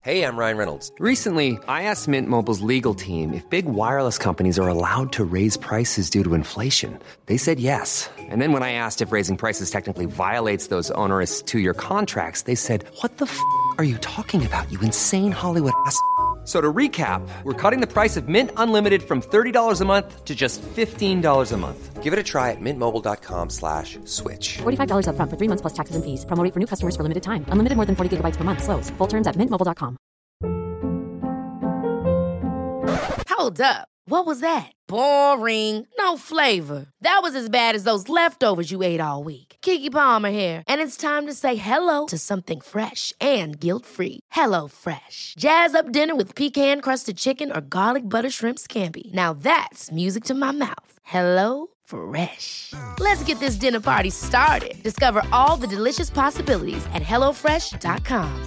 Hey, I'm Ryan Reynolds. Recently, I asked Mint Mobile's legal team if big wireless companies are allowed to raise prices due to inflation. They said yes. And then when I asked if raising prices technically violates those onerous two-year contracts, they said, "What the f*** are you talking about, you insane Hollywood ass?" So to recap, we're cutting the price of Mint Unlimited from $30 a month to just $15 a month. Give it a try at mintmobile.com/switch. $45 up front for 3 months plus taxes and fees. Promo rate for new customers for limited time. Unlimited more than 40 gigabytes per month. Slows full terms at mintmobile.com. Hold up. What was that? Boring. No flavor. That was as bad as those leftovers you ate all week. Keke Palmer here, and it's time to say hello to something fresh and guilt-free. Hello Fresh. Jazz up dinner with pecan-crusted chicken or garlic butter shrimp scampi. Now that's music to my mouth. Hello Fresh. Let's get this dinner party started. Discover all the delicious possibilities at hellofresh.com.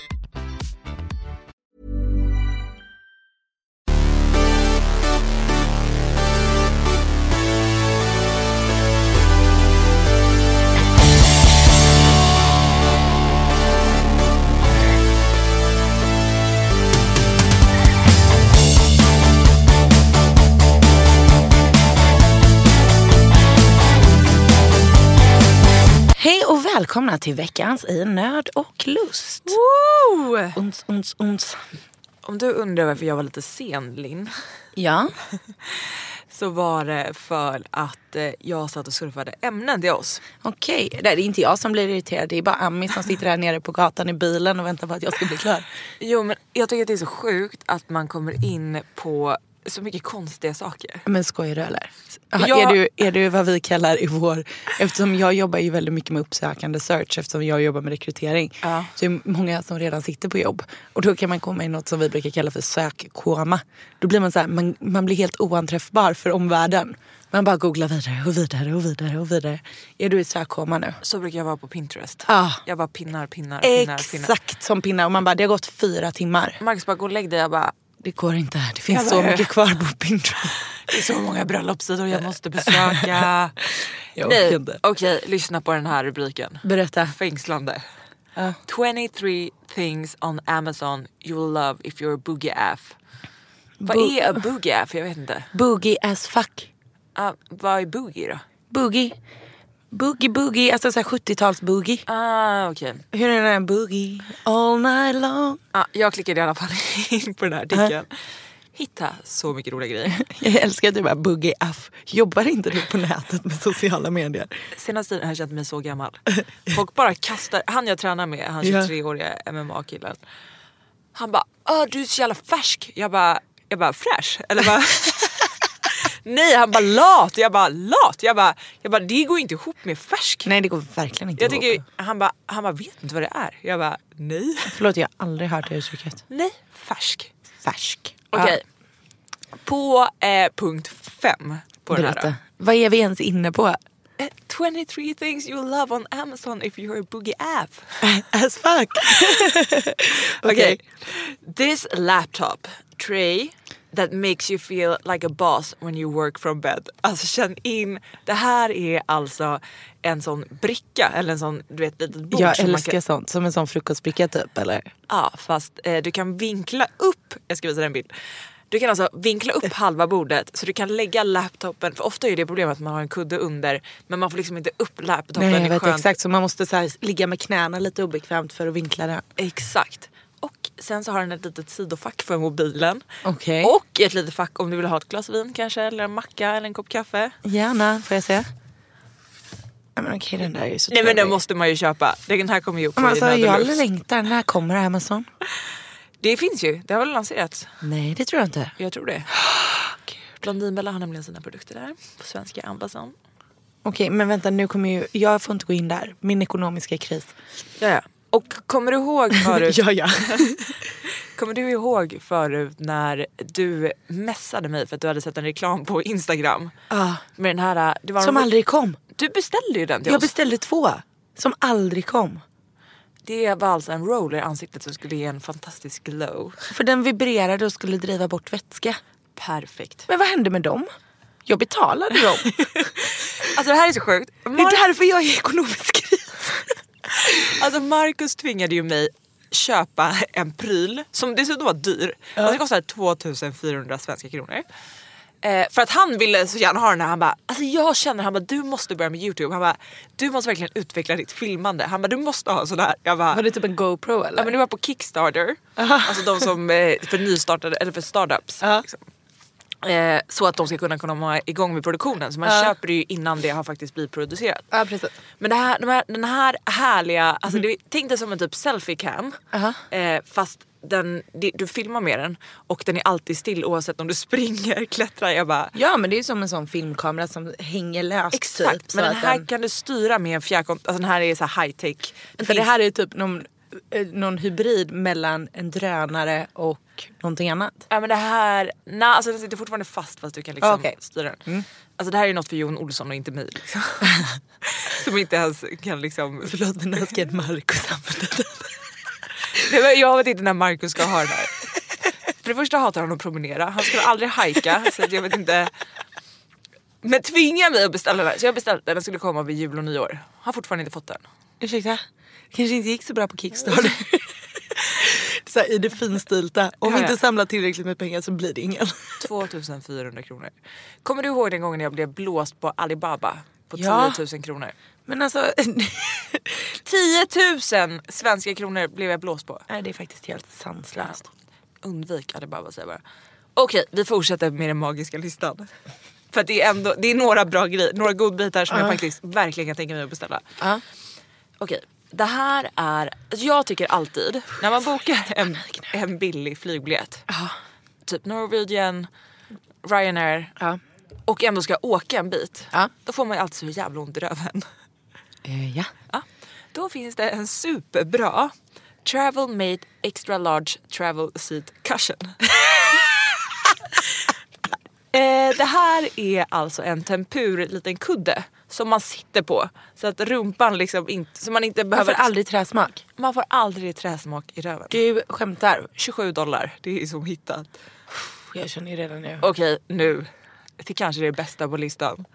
Hej och välkomna till veckans i nöd och lust. Woo! Ons. Om du undrar varför jag var lite sen, Linn. Ja. Så var det för att jag satt och surfade ämnen till oss. Okej, det är inte jag som blir irriterad. Det är bara Ami som sitter här nere på gatan i bilen och väntar på att jag ska bli klar. Jo, men jag tycker att det är så sjukt att man kommer in på så mycket konstiga saker. Men skojar du eller? Ja. Är du vad vi kallar i vår... Eftersom jag jobbar ju väldigt mycket med uppsökande search. Eftersom jag jobbar med rekrytering. Ja. Så är det många som redan sitter på jobb. Och då kan man komma in något som vi brukar kalla för sökkoma. Då blir man så här, man blir helt oanträffbar för omvärlden. Man bara googlar vidare. Är du i sökkoma nu? Så brukar jag vara på Pinterest. Jag bara pinnar. Exakt som pinnar. Och man bara, det har gått 4 timmar. Marcus bara, gå och lägg dig. Jag bara, det går inte. Det finns så mycket kvar på Pinterest. det är så många bröllopssidor jag måste besöka. Nej, okej, lyssna på den här rubriken. Berätta. Fängslande. 23 things on Amazon you will love if you're a boogie aff. Vad är a boogie aff? Jag vet inte. Boogie as fuck. Vad är boogie då? Boogie, alltså såhär 70-tals boogie. Okej. Hur är den boogie all night long? Jag klickade i alla fall in på den här artikeln. Hitta så mycket roliga grejer. Jag älskar att du bara boogie aff. Jobbar inte du på nätet med sociala medier? Senaste tiden har jag känt mig så gammal. Folk bara kastar. Han jag tränar med, han 23-åriga MMA-killen. Han bara, du är så jävla färsk. Jag bara fräsch. Eller bara... Nej, han bara lat. Jag bara, det går inte ihop med färsk. Nej, det går verkligen inte ihop. Han bara, vet inte vad det är. Jag bara, nej. Förlåt, jag har aldrig hört det uttrycket. Nej, färsk. Okej. På punkt 5 på berätta. den här. Vad är vi ens inne på? 23 things you love on Amazon if you're a boogie app. As fuck. Okay. This laptop tray that makes you feel like a boss when you work from bed. Alltså känn in, det här är alltså en sån bricka eller en sån, du vet, litet bord. Jag älskar sånt, som en sån frukostbricka typ, eller? Ja, fast du kan vinkla upp, jag ska visa dig en bild. Du kan alltså vinkla upp halva bordet så du kan lägga laptopen, för ofta är det problemet att man har en kudde under, men man får liksom inte upp laptopen. Nej, jag vet exakt, så man måste så här ligga med knäna lite obekvämt för att vinkla den. Exakt. Och sen så har den ett litet sidofack för mobilen. Okej. Och ett litet fack om du vill ha ett glas vin kanske, eller en macka eller en kopp kaffe. Gärna, får jag se? Nej, men okej, den där är ju så Nej, trevlig. men den måste man ju köpa. Den här kommer ju upp på alltså, jag lust. längtar, när kommer Amazon? Det finns ju, det har väl lanserats. Nej, det tror jag inte. Jag tror det. Blondinbella har nämligen sina produkter där på svenska Amazon. Okej, men vänta, nu kommer ju, jag får inte gå in där. Min ekonomiska kris. Ja. Och kommer du ihåg förut? Ja. Kommer du ihåg förut när du messade mig för att du hade sett en reklam på Instagram? Med den här, det var som aldrig kom. Du beställde ju den till Jag oss. beställde 2 som aldrig kom. Det var alltså en roller i ansiktet som skulle ge en fantastisk glow. För den vibrerade och skulle driva bort vätska. Perfekt. Men vad hände med dem? Jag betalade dem. Alltså det här är så sjukt. Det är därför jag är i ekonomisk kris. Alltså Marcus tvingade ju mig köpa en pryl som dessutom var dyr. Alltså det kostade 2400 svenska kronor. För att han ville så gärna ha den här. Han bara, alltså jag känner, han bara, du måste börja med YouTube. Han bara, du måste verkligen utveckla ditt filmande. Han bara, du måste ha sån här. Jag bara, Var det typ en GoPro eller? ja men det var på Kickstarter. Alltså de som för nystartade eller för startups. Liksom. Så att de ska kunna komma igång med produktionen. Så man köper det ju innan det har faktiskt blivit producerat. Ja, precis. Men den här härliga, alltså tänk dig som en typ selfie-cam. Fast du filmar med den och den är alltid still oavsett om du springer, klättrar. Jag bara, Ja, men det är ju som en sån filmkamera som hänger löst. exakt, typ, men så den att här kan du styra med en fjärrkontroll. Alltså den här är så här high tech. För det här är typ någon hybrid mellan en drönare och någonting annat. Ja men det här, alltså den sitter fortfarande fast fast du kan liksom styra den. Alltså det här är ju något för Jon Olsson och inte mig liksom. Som inte ens kan liksom. Förlåt, men när ska en Marcus använda den? Jag vet inte när Marcus ska ha den här. För det första hatar han att promenera. Han skulle aldrig hajka. Så jag vet inte. Men tvinga mig att beställa den. Så jag beställde den. Den skulle komma vid jul och nyår. Har fortfarande inte fått den. Ursäkta? Kanske inte gick så bra på Kickstarter. Så här, i det finstilta. Om vi inte samlar tillräckligt med pengar så blir det ingen. 2400 kronor. Kommer du ihåg den gången jag blev blåst på Alibaba? På 10 000 kronor. Men alltså 10 000 svenska kronor blev jag blåst på. Nej, det är faktiskt helt sanslöst. Undvik Alibaba, säger jag bara. Okej, vi fortsätter med den magiska listan. För att det är några bra grejer. Några godbitar som jag faktiskt verkligen kan tänka mig att beställa. Okej, det här är... Jag tycker alltid, när man bokar en billig flygbiljett. Typ Norwegian, Ryanair. Och ändå ska åka en bit. Då får man ju alltid så jävla ont i röven. Ja. Då finns det en superbra Travel Mate Extra Large Travel Seat Cushion. Det här är alltså en tempur liten kudde som man sitter på. Så att rumpan liksom inte... Så man inte behöver... Man får aldrig träsmak. Man får aldrig träsmak i röven. Du skämtar. $27. Det är som hittat. Jag känner ju redan nu. Okej, nu. Det kanske är det bästa på listan.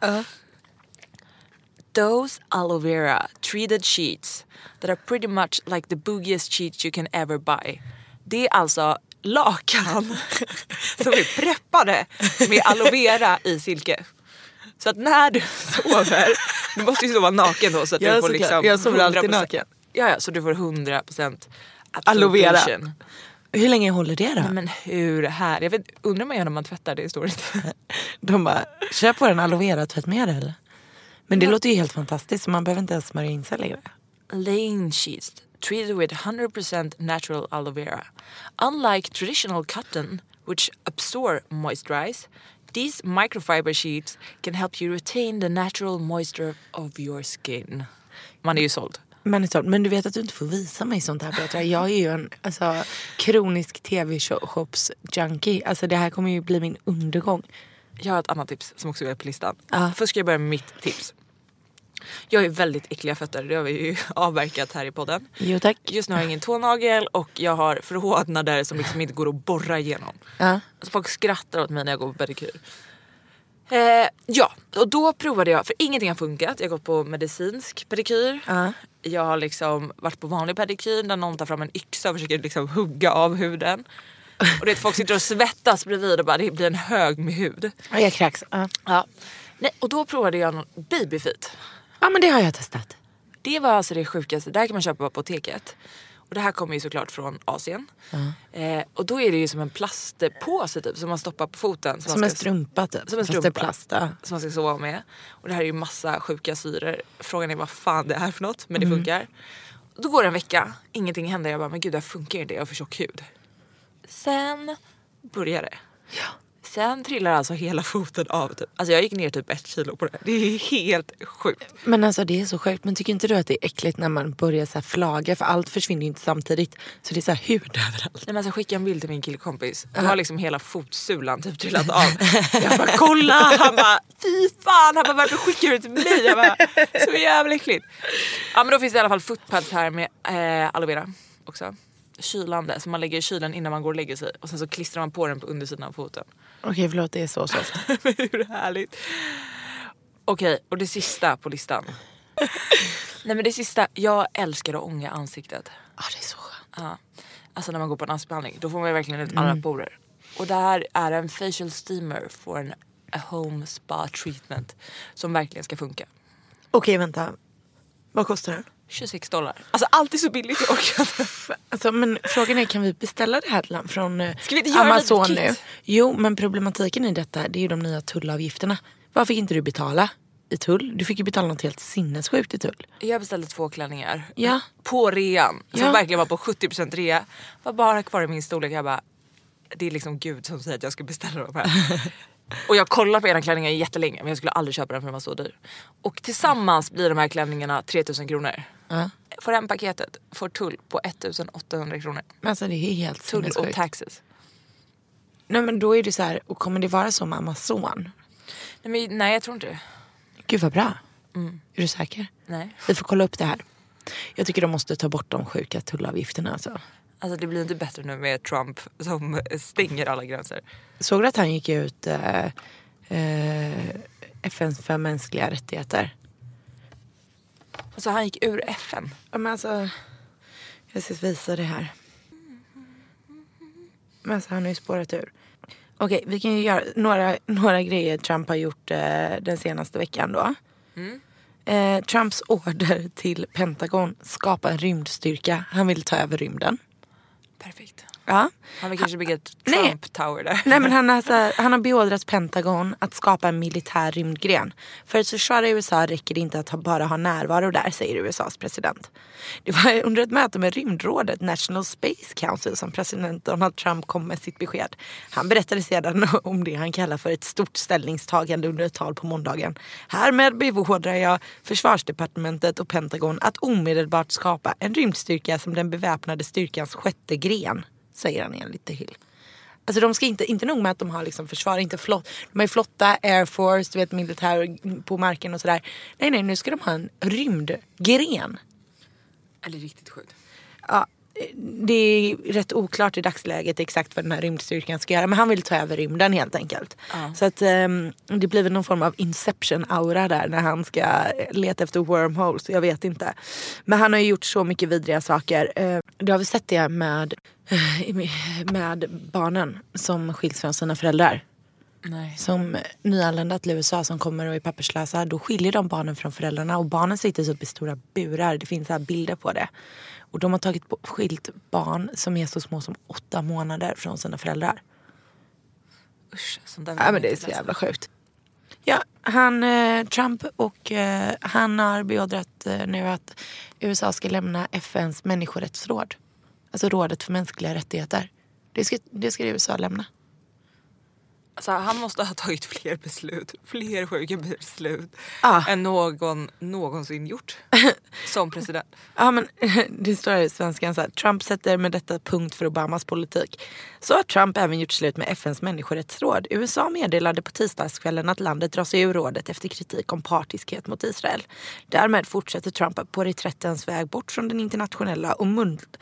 Those aloe vera treated sheets that are pretty much like the boogiest sheets you can ever buy. Det är alltså lakan som är preppade med aloe vera i silke. Så att när du sover, du måste ju sova naken då så att du får liksom jag sover alltid naken. Ja, så du får 100% aloe vera. absorption. Hur länge håller det då? Men hur här? Jag undrar man gör när man tvättar, det står inte. De bara, köp på en aloe vera tvättmedel. Men det låter ju helt fantastiskt så man behöver inte ens smörja in sig längre. Lane sheets treated with 100% natural aloe vera. Unlike traditional cotton, which absorb moisturize, these microfiber sheets can help you retain the natural moisture of your skin. Man är ju såld. Men du vet att du inte får visa mig sånt här, Petra. Jag är ju en kronisk tv-shops junkie. Alltså det här kommer ju bli min undergång. Jag har ett annat tips som också är på listan. Först ska jag börja med mitt tips. Jag är väldigt äckliga fötter. Det har vi ju avverkat här i podden. Jo tack. Just nu har jag ingen tånagel och jag har förhårdnader som liksom inte går att borra igenom. Alltså folk skrattar åt mig när jag går på pedikyr. Ja, och då provade jag, för ingenting har funkat. Jag har gått på medicinsk pedikyr. Jag har liksom varit på vanlig pedikyr där någon tar fram en yxa och försöker liksom hugga av huden. Och det är folk sitter och svettas bredvid och bara det blir en hög med hud. Ja, jag kräks. Ja. Nej, och då provade jag någon babyfeet. Ja, men det har jag testat. Det var alltså det sjukaste. Det här kan man köpa på apoteket. Och det här kommer ju såklart från Asien. Och då är det ju som en plastpåse typ som man stoppar på foten. Som en strumpa typ. Som en strumpa. Plast, som man ska sova med. Och det här är ju massa sjuka syror. Frågan är vad fan det är för något. Men det funkar. Och då går det en vecka. Ingenting händer. Jag bara, men gud det här funkar inte. Jag har för tjock hud. Sen börjar det. Ja. Sen trillar alltså hela foten av typ. Alltså jag gick ner typ 1 kilo på det. Det är helt sjukt. Men alltså det är så sjukt. Men tycker inte du att det är äckligt när man börjar så här flaga? För allt försvinner ju inte samtidigt. Så det är så här hud överallt. Nej, men alltså skicka en bild till min killkompis. Då har liksom hela fotsulan typ trillat av. Jag bara kolla. Han bara fy fan. Han bara varför skickar du det till mig? Jag bara så jävla äckligt. Ja men då finns det i alla fall footpads här med aloe vera också. Kylande. Så man lägger i kylen innan man går och lägger sig. Och sen så klistrar man på den på undersidan av foten. Okej, förlåt, det är så soft. Hur härligt. Okej, och det sista på listan. Nej men det sista, jag älskar att ånga ansiktet. Ja, det är så skönt. Ja. Alltså när man går på en ansiktsbehandling, då får man verkligen ut alla porer. Och det här är en facial steamer for a home spa treatment som verkligen ska funka. Okej, vänta. Vad kostar den? $26. Alltså allt är så billigt, jag orkar inte. Alltså, men frågan är, kan vi beställa det här från Ska vi inte göra Amazon lite kit? nu? Jo, men problematiken i detta, det är ju de nya tullavgifterna. Vad fick inte du betala i tull? Du fick ju betala något helt sinnessjukt i tull. Jag beställde 2 klänningar. Ja. På rean. Som Ja. verkligen var på 70% rea. Var bara kvar i min storlek. Jag bara, det är liksom Gud som säger att jag ska beställa dem här. Och jag kollade på ena klänningen jättelänge, men jag skulle aldrig köpa den för den var så dyr. Och tillsammans blir de här klänningarna 3000 kronor. För en paketet får tull på 1800 kronor. Men alltså det är helt Tull och sinnessjukt. taxes. Nej, men då är det så här, och kommer det vara som Amazon? Nej, jag tror inte det. Gud vad bra. Är du säker? Nej. Vi får kolla upp det här. Jag tycker de måste ta bort de sjuka tullavgifterna alltså. Alltså det blir inte bättre nu med Trump som stänger alla gränser. Såg du att han gick ut FN för mänskliga rättigheter? Alltså han gick ur FN. Ja, men alltså, jag ska visa det här. Men alltså, han har ju spårat ur. Okej, vi kan ju göra några grejer Trump har gjort den senaste veckan då. Trumps order till Pentagon, skapa en rymdstyrka. Han vill ta över rymden. Perfekt. Ja. Han vill kanske bygga ett Nej. Trump Tower där. Nej, men han har beordrat Pentagon att skapa en militär rymdgren. För att försvara USA räcker det inte att bara ha närvaro där, säger USAs president. Det var under ett möte med rymdrådet National Space Council som president Donald Trump kom med sitt besked. Han berättade sedan om det han kallar för ett stort ställningstagande under ett tal på måndagen. Härmed beordrar jag försvarsdepartementet och Pentagon att omedelbart skapa en rymdstyrka som den beväpnade styrkans 6:e gren, säger han enligt The Hill. Alltså de ska inte nog med att de har liksom försvar, inte flott. De har ju flotta, Air Force, du vet, militär på marken och sådär. Nej, nu ska de ha en rymdgren. Eller riktigt sjukt. Ja, det är rätt oklart i dagsläget exakt vad den här rymdstyrkan ska göra. Men han vill ta över rymden helt enkelt. Så att det blir väl någon form av Inception-aura där när han ska leta efter wormholes. Jag vet inte. Men han har ju gjort så mycket vidriga saker. Det har vi sett det med barnen som skiljs från sina föräldrar. Nej. Som nyanlända till USA som kommer och är papperslösa, då skiljer de barnen från föräldrarna och barnen sitter upp i stora burar. Det finns så här bilder på det. Och de har skilt barn som är så små som 8 månader från sina föräldrar. Usch, sånt där Ja, men det är så jävla sjukt. Ja, Trump och han har beordrat nu att USA ska lämna FNs människorättsråd. Alltså rådet för mänskliga rättigheter. Det ska USA lämna. Alltså, han måste ha tagit fler sjuka beslut än någonsin gjort som president. Ja, men det står i svenskan så här: Trump sätter med detta punkt för Obamas politik. Så har Trump även gjort slut med FNs människorättsråd. USA meddelade på tisdagskvällen att landet drar sig ur rådet efter kritik om partiskhet mot Israel. Därmed fortsätter Trump på reträttens väg bort från den internationella och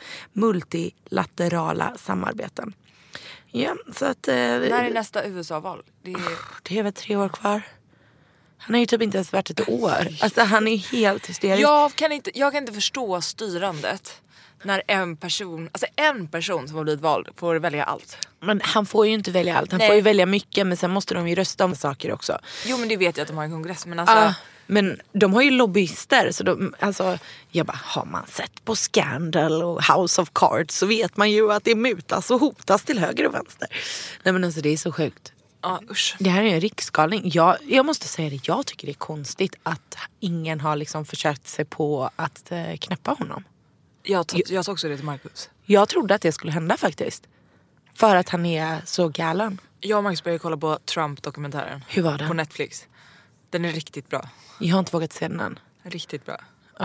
multilaterala samarbeten. Ja, så att... När är nästa USA-val? Det är väl 3 år kvar. Han har ju typ inte ens varit ett år. Alltså han är helt hysterisk. Jag kan inte förstå styrandet när en person som har blivit vald får välja allt. Men han får ju inte välja allt. Han får ju välja mycket, men sen måste de ju rösta om saker också. Jo, men det vet jag att de har en kongress. Men alltså... Men de har ju lobbyister, så jag bara, har man sett på Scandal och House of Cards så vet man ju att det mutas och hotas till höger och vänster. Nej, men alltså det är så sjukt. Usch. Det här är en riksgalning. Jag måste säga det, jag tycker det är konstigt att ingen har liksom försökt sig på att knäppa honom. Jag sa också det till Marcus. Jag trodde att det skulle hända faktiskt. För att han är så galen. Jag och Marcus började kolla på Trump-dokumentären. Hur var den? På Netflix. Den är riktigt bra. Jag har inte vågat se den än. Riktigt bra.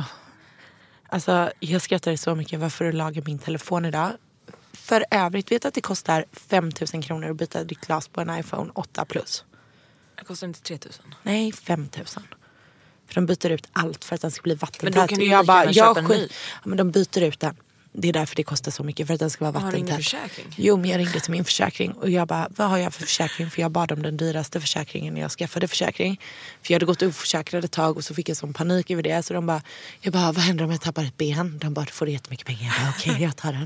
Alltså, jag skrattade så mycket. Varför du lagar min telefon idag? För övrigt, vet att det kostar 5 000 kronor att byta ditt glas på en iPhone 8 Plus? Det kostar inte 3 000. Nej, 5 000. För de byter ut allt för att den ska bli vattentät. Men då kan du ju köpa en ny. Ja, men de byter ut den. Det är därför det kostar så mycket, för att den ska vara Har du ingen vattentät. försäkring? Jo, men jag ringde till min försäkring och jag bara, vad har jag för försäkring? För jag bad om den dyraste försäkringen när jag skaffade försäkring. För jag hade gått oförsäkrad ett tag och så fick jag sån panik över det. Så jag bara, vad händer om jag tappar ett ben? De bara, du får jättemycket pengar. Jag bara, okej, jag tar den.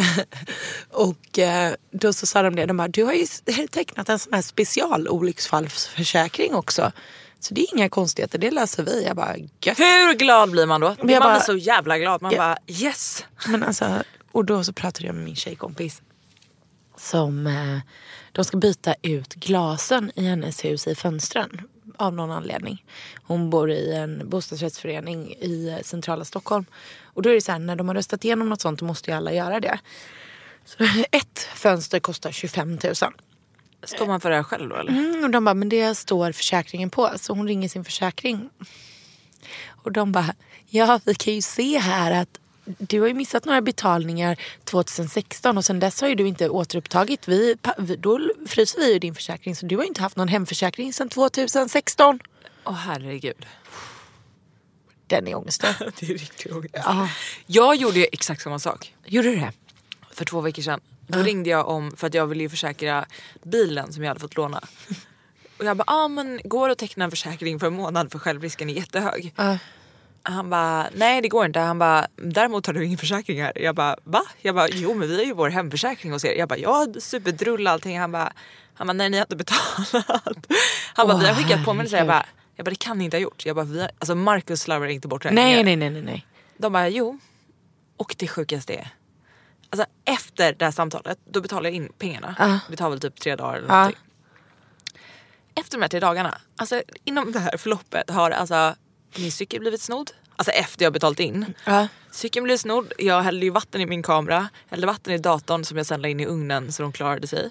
Och då så sa de bara, du har ju tecknat en sån här specialolycksfallsförsäkring också. Så det är inga konstigheter, det löser vi. Jag bara, gött. Hur glad blir man då? Man bara, är så jävla glad. Man bara, yes. Men alltså, och då så pratade jag med min tjejkompis. Som, de ska byta ut glasen i hennes hus i fönstren. Av någon anledning. Hon bor i en bostadsrättsförening i centrala Stockholm. Och då är det så här, när de har röstat igenom något sånt, då måste ju alla göra det. Så ett fönster kostar 25 000. Står man för det här själv då eller? Och de bara, men det står försäkringen på. Så hon ringer sin försäkring. Och de bara, ja, vi kan ju se här att du har ju missat några betalningar 2016 och sen dess har ju du inte återupptagit. Då fryser vi ju din försäkring, så du har inte haft någon hemförsäkring sedan 2016. Åh herregud. Den är ångesten. Det är riktigt ångest. Ja. Jag gjorde ju exakt samma sak. Gjorde du det? För 2 veckor sedan. Då ringde jag om, för att jag ville ju försäkra bilen som jag hade fått låna. Och jag bara, men går att teckna en försäkring för en månad för självrisken är jättehög. Han bara, nej det går inte. Han bara, däremot har du ingen försäkring här. Jag bara, va? Jag bara, jo men vi har ju vår hemförsäkring hos er. Jag bara, ja superdrull allting. Han bara, nej ni har inte betalat. Han bara, vi har skickat påminnelser. Jag bara, det kan ni inte ha gjort. Jag bara, alltså Marcus slarvar inte bort räkningar. Nej. De bara, jo. Och det sjukaste är, alltså efter det här samtalet, då betalar jag in pengarna. Det tar väl typ 3 dagar eller någonting. Efter de här 3 dagarna, alltså inom det här förloppet har alltså min cykel blivit snodd. Alltså efter jag betalat in. Cykeln blev snodd. Jag hällde ju vatten i min kamera. Hällde vatten i datorn som jag sen la in i ugnen så de klarade sig.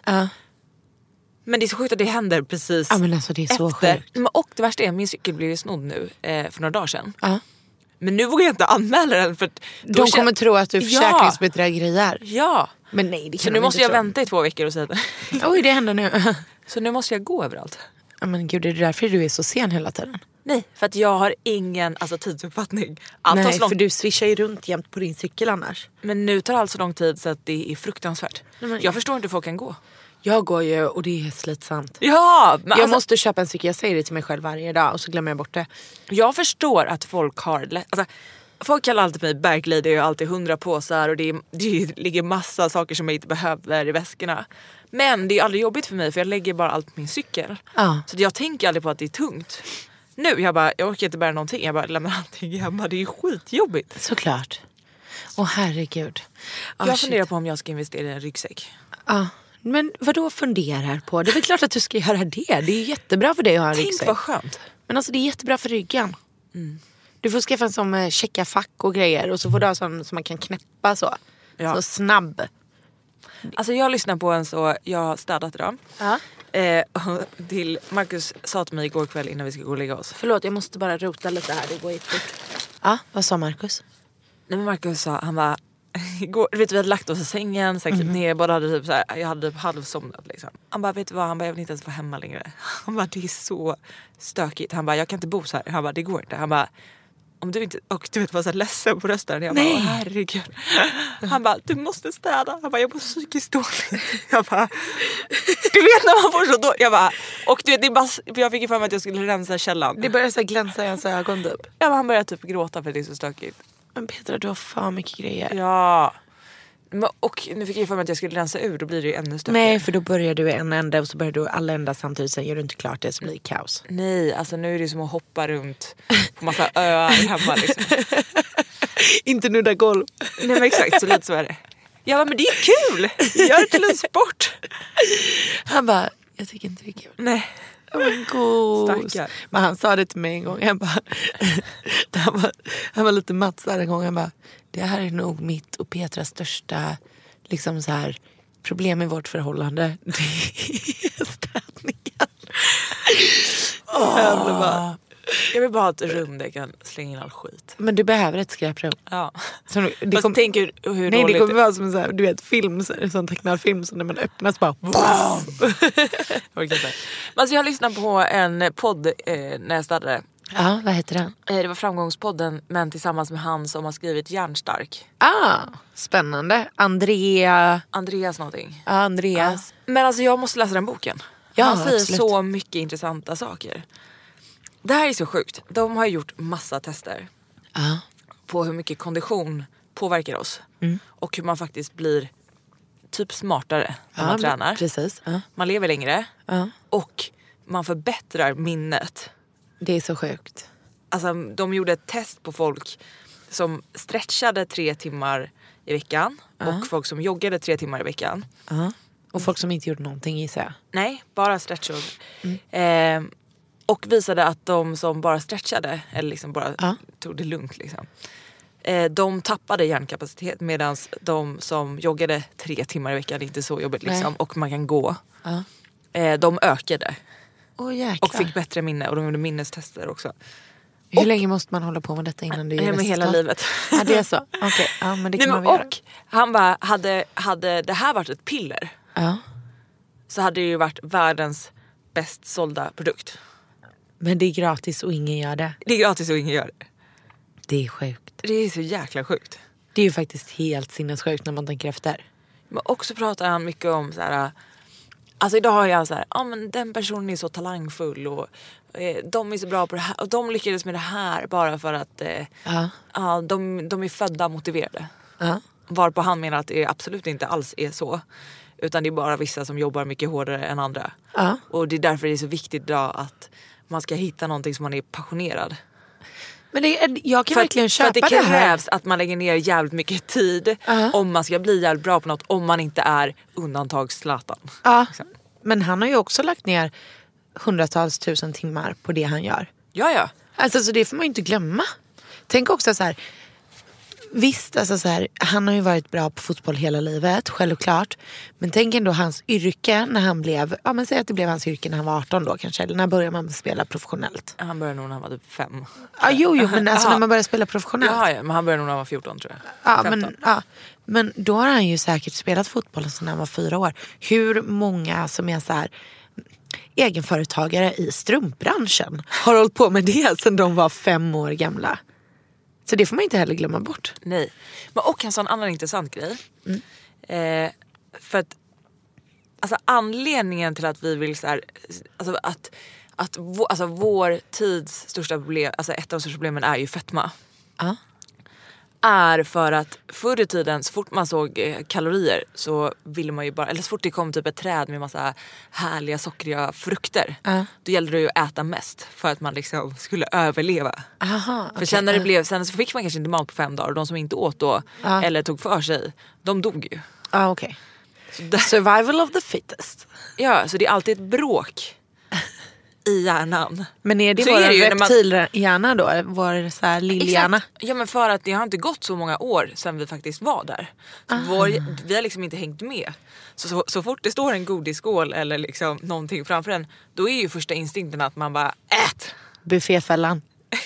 Men det är så sjukt att det händer precis men alltså det är så efter. sjukt. Och det värsta är, min cykel blev ju snodd nu för några dagar sedan. Men nu vågar jag inte anmäla den. För de kommer tro att du försäkringsbedrägerier. Ja. Men nej, det kan så nu måste jag vänta i 2 veckor och säga det. Oj, det händer nu. Så nu måste jag gå överallt. Ja, men gud, är det därför du är så sen hela tiden? Nej, för att jag har ingen tidsuppfattning. Allt tar så lång... för du swishar ju runt jämt på din cykel annars. Men nu tar allt så lång tid så att det är fruktansvärt. Jag förstår inte hur folk kan gå. Jag går ju och det är slitsamt. Ja, men jag måste köpa en cykel, jag säger det till mig själv varje dag och så glömmer jag bort det. Jag förstår att folk har folk kallar alltid mig berglady, det är alltid 100 påsar och det ligger massa saker som jag inte behöver i väskorna. Men det är aldrig jobbigt för mig för jag lägger bara allt på min cykel. Så jag tänker aldrig på att det är tungt. Nu, jag orkar inte bära någonting, jag bara lämnar allting hemma, det är skitjobbigt. Såklart. Åh herregud. Jag funderar på om jag ska investera i en ryggsäck. Men vadå funderar på? Det är väl klart att du ska göra det. Det är jättebra för dig att ha en ryggsäck. Tänk vad skönt. Men alltså det är jättebra för ryggen. Du får skaffa en som checka fack och grejer. Och så får du ha sån som man kan knäppa så. Så snabb. Alltså jag lyssnar på jag har städat idag. Till Marcus sa till mig igår kväll innan vi ska gå och lägga oss. Förlåt, jag måste bara rota lite här, det går jättefort. Vad sa Marcus? Nej, men Marcus sa, han var igår, vet du, vi hade lagt oss i sängen, säkert ner, båda hade typ så här, jag hade typ halvsomnat liksom. Han bara, vet du vad, han bara, jag vill inte ens vara hemma längre. Han bara, det är så stökigt. Han bara, jag kan inte bo så här. Han bara, det går inte. Han bara, om du inte, och du vet, var så här ledsen på rösten. Jag bara, herregud. Han bara, du måste städa. Han bara, jag mår psykiskt dåligt. Jag bara, du vet när man får så dåligt. Jag bara, och du vet, det är bara, jag fick ju för mig att jag skulle rensa källan. Det började så glänsa i hans ögon typ. Ja, han började typ gråta för det är så stökigt. Men Petra, du har för mycket grejer. Ja. Och nu fick jag för mig att jag skulle rensa ur, då blir det ju ännu större. Nej, för då börjar du en ände och så börjar du alla ändar samtidigt. Sen gör du inte klart det så blir det kaos. Nej, alltså nu är det som att hoppa runt på massa öar hemma liksom. Inte nudda golv. Nej men exakt, så lite så är det. Ja men det är kul, gör det till en sport. Han bara, jag tycker inte det är kul. Nej. Stackar. Men han sa det till mig en gång. Han var lite matt där en gång. Han bara, det här är nog mitt och Petras största liksom så här, problem i vårt förhållande. Det är städningen. Jag vill bara ha ett rum där jag kan slänga in all skit. Men du behöver ett skräprum. Ja. Så fast tänk hur nej, det kommer vara som en så här, du vet, film, en sån tecknad film som när man öppnas bara wow. Alltså jag lyssnade på en podd när jag startade Ja, vad heter den? Det var Framgångspodden, men tillsammans med han som har skrivit Hjärnstark. Spännande. Andreas någonting. Ja, Andreas. Ja. Men alltså jag måste läsa den boken. Ja, han säger absolut. så mycket intressanta saker. Det här är så sjukt. De har gjort massa tester på hur mycket kondition påverkar oss. Och hur man faktiskt blir typ smartare när man tränar. Precis. Man lever längre. Och man förbättrar minnet. Det är så sjukt. Alltså de gjorde ett test på folk som stretchade 3 timmar i veckan. Och folk som joggade 3 timmar i veckan. Och folk som inte gjorde någonting, gissar jag. Nej, bara stretchade. Och visade att de som bara stretchade, eller liksom bara tog det lugnt liksom, de tappade hjärnkapacitet, medan de som joggade 3 timmar i veckan, inte så jobbigt liksom, och man kan gå, de ökade. Och fick bättre minne, och de gjorde minnestester också. Hur länge måste man hålla på med detta innan du gör med hela livet. Ja, det är så. Okej. Ja, men det kan man göra. Och han bara, hade det här varit ett piller, så hade det ju varit världens bäst sålda produkt. Men det är gratis och ingen gör det. Det är gratis och ingen gör det. Det är sjukt. Det är så jäkla sjukt. Det är ju faktiskt helt sinnessjukt när man tänker efter. Men också pratar han mycket om så här. Alltså idag har jag så här, men den personen är så talangfull och de är så bra på det här och de lyckades med det här bara för att de är födda motiverade. Varpå han menar att det absolut inte alls är så, utan det är bara vissa som jobbar mycket hårdare än andra. Och det är därför det är så viktigt idag att man ska hitta någonting som man är passionerad. Men jag kan verkligen köpa det här. För att det krävs att man lägger ner jävligt mycket tid om man ska bli jävligt bra på något, om man inte är undantagslatan. Liksom. Men han har ju också lagt ner hundratals tusen timmar på det han gör. Ja. Alltså så det får man ju inte glömma. Tänk också så här. Visst, alltså så här, han har ju varit bra på fotboll hela livet, självklart. Men tänk ändå hans yrke när han blev, men säg att det blev hans yrke när han var 18 då kanske. Eller när började man spela professionellt? Han började nog när han var typ 5. Jo, men alltså när man började spela professionellt. Ja, men han började nog när han var 14 tror jag. Men då har han ju säkert spelat fotboll sedan han var 4 år. Hur många som är så här egenföretagare i strumpbranschen har hållit på med det sedan de var 5 år gamla? Så det får man inte heller glömma bort. Nej. Men och en sån annan intressant grej. För att alltså anledningen till att vi vill så här, alltså att vår tids största problem, alltså ett av de största problemen är ju fetma. Är för att förr i tiden, så fort man såg kalorier så ville man ju bara, eller så fort det kom typ ett träd med massa härliga sockriga frukter, då gällde det ju att äta mest för att man liksom skulle överleva. För sen när det blev, sen så fick man kanske inte mat på 5 dagar, och de som inte åt då eller tog för sig, de dog ju. Okej. Survival of the fittest. Ja, så det är alltid ett bråk i hjärnan. Men är det så vår är det ju reptilhjärna då? Vår så här lillhjärna? Exakt. Ja, men för att det har inte gått så många år sedan vi faktiskt var där. Så vi har liksom inte hängt med. Så fort det står en godisskål eller liksom någonting framför en, då är ju första instinkten att man bara ät. Bufféfällan.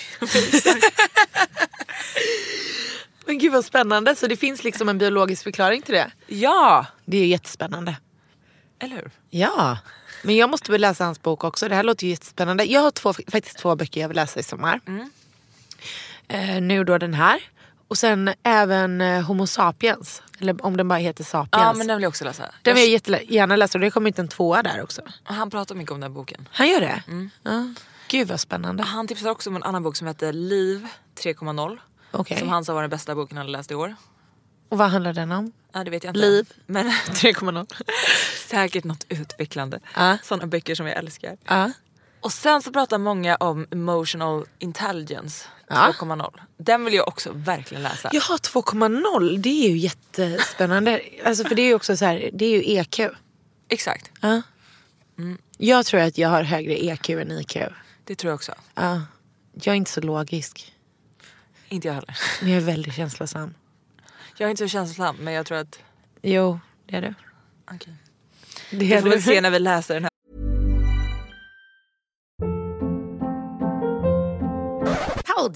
Men gud vad spännande. Så det finns liksom en biologisk förklaring till det? Ja. Det är ju jättespännande. Eller hur? Ja. Men jag måste väl läsa hans bok också. Det här låter ju jättespännande. Jag har faktiskt 2 böcker jag vill läsa i sommar. Nu då den här. Och sen även Homo sapiens. Eller om den bara heter Sapiens. Ja, men den vill jag också läsa. Den vill jag jättegärna läsa. Och det kommer inte en 2 där också. Han pratar mycket om den boken. Han gör det? Ja. Gud vad spännande. Han tipsar också om en annan bok som heter Liv 3.0. Okay. Som han sa var den bästa boken han hade läst i år. Och vad handlar den om? Ja, det vet jag inte. Liv men 3.0. Säkert något utvecklande. Sådana böcker som jag älskar. Och sen så pratar många om emotional intelligence 2.0. Den vill jag också verkligen läsa. Jag har 2.0. Det är ju jättespännande. Alltså för det är ju också så här, det är ju EQ. Exakt. Jag tror att jag har högre EQ än IQ. Det tror jag också. Jag är inte så logisk. Inte jag heller. Men jag är väldigt känslosam. Jag är inte så känslosam, men jag tror att... Jo, det är du. Okej. Det får vi se när vi läser den här. Hold up.